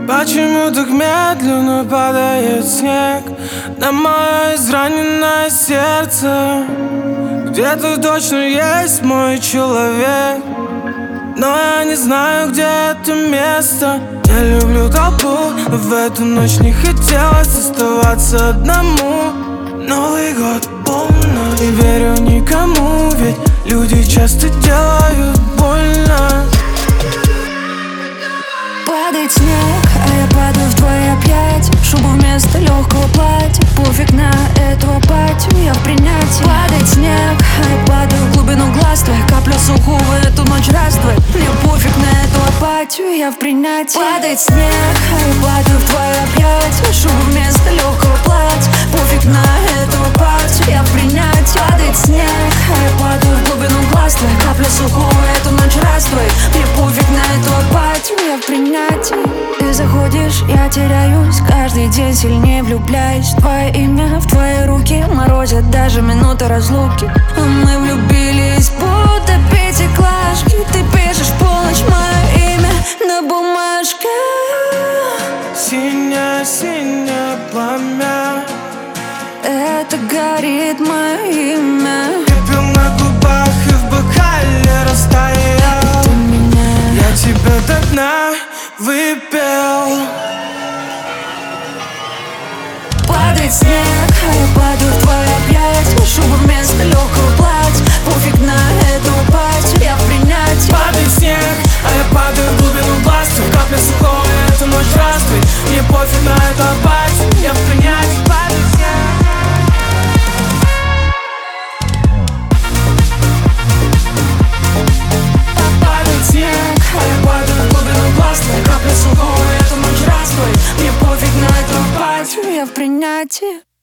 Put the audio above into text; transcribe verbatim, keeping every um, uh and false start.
Почему так медленно падает снег на мое израненное сердце? Где-то точно есть мой человек, но я не знаю, где это место. Я люблю толпу, но в эту ночь не хотелось оставаться одному. Новый год полно, не верю никому, ведь люди часто делают больно. Падает снег, а я падаю в твои объятия. Шуба вместо легкого платья, пофиг на эту апатию, я в принятии. Падает снег, а я падаю в глубину глаз твоих. Капля сухого эту ночь раздвоит, мне пофиг на эту апатию, я в принятии. Падает снег, а я падаю в твои объятия. Шуба вместо легкого платья, пофиг на эту апатию, я в принятии. Падает снег, а я падаю в глубину глаз твоих. Капля сухого эту ночь раздвоит, мне пофиг на эту апатию, я в принятии. Ты заходишь, я теряюсь, каждый день сильнее влюбляюсь. Твое имя в твои руки морозят даже минуты разлуки. А мы влюбились, будто пятиклашки. Ты пишешь в полночь мое имя на бумажке. Синее-синее пламя, это горит мое имя. пепел на губах и в бокале растаял. Ты меня, я тебя до дна выпил. падает снег, а я падаю в твои объятия. Шуба вместо легкого платья, пофиг на эту апатию, я в принятии. Падает снег, а я падаю в глубину глаз твоих. Капля сухого эту ночь раздвоит, мне пофиг на эту апатию, я в принятии. Падает снег. Падает снег, а я падаю в глубину глаз твоих. Капля сухого эту ночь раздвоит, мне пофиг на эту апатию, Я в принятии.